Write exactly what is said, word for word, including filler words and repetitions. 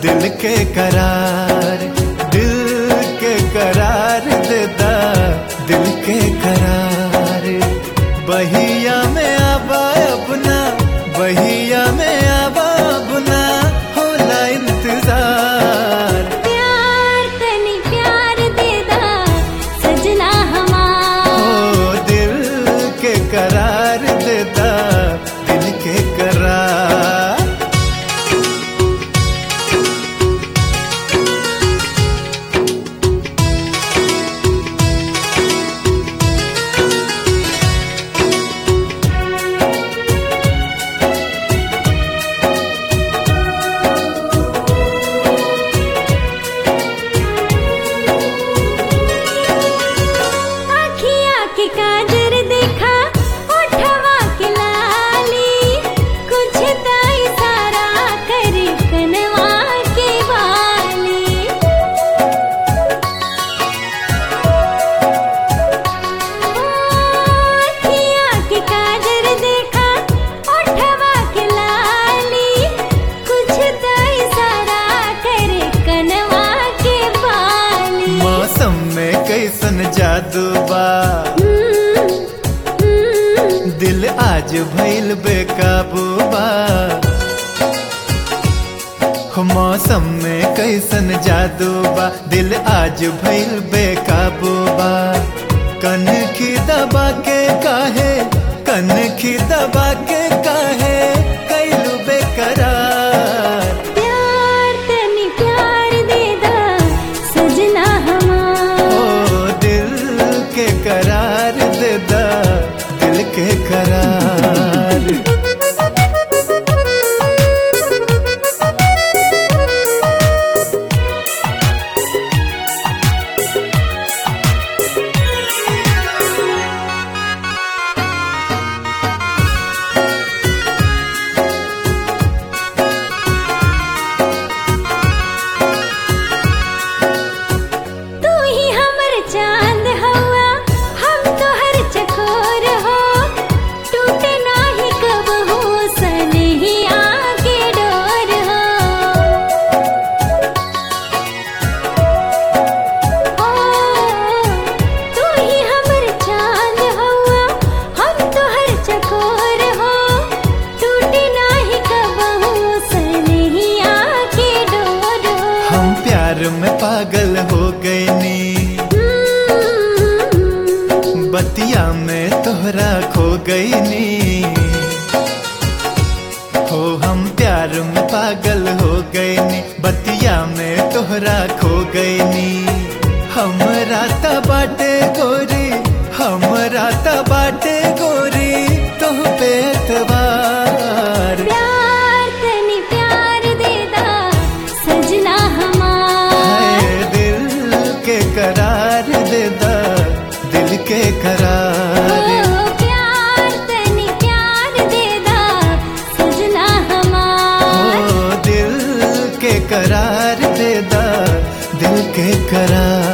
दिल के करार, दिल के करार देता दिल के करार। बहिया में आबा अपना, बहिया में आबा अपना, होला इंतजार। प्यार तनी प्यार देदा सजना हमार, हो दिल के करार देता दिल के करार। के काजर देखा ओठवा के लाली, कुछ तो इशारा करे कनवा के वाली। अखिया के काजर देखा ओठवा के लाली, कुछ तो इशारा करे कनवा के वाली। मौसम में कैसन जादू बा, दिल आज भइल बेकाबू बा। हो मौसम में कैसन जादू बा, दिल आज भइल बेकाबू बा। कनखी दबा के काहे, कनखी दबा के काहे कैलू बेकरार। प्यार तनी प्यार देदा सजना हमार, ओ दिल के करार देदा दिल के करार। तू ही हमर चांद हवा, हम तोहर चकोर हो। टूटे नाही कबहू सनहिया के डोर हो। ओ, तू ही हमर चांद हवा, हम तोहर चकोर हो। टूटे नाही कबहू सनहिया के डोर हो। हम प्यार में पागल हो गए नी, बतिया में तोहरा खो गई नी। हो हम प्यार में पागल हो गए नी, बतिया में तोहरा खो गई नी। हमरा त बाटे गोरी, हमरा त बाटे गोरी तोह पे एतबार। प्यार तनी प्यार देदा सजना हमार, है दिल के करार देदा दिल के करार। ओ प्यार तनी प्यार देदा सजना हमार। हो दिल के करार देदा दिल के करार।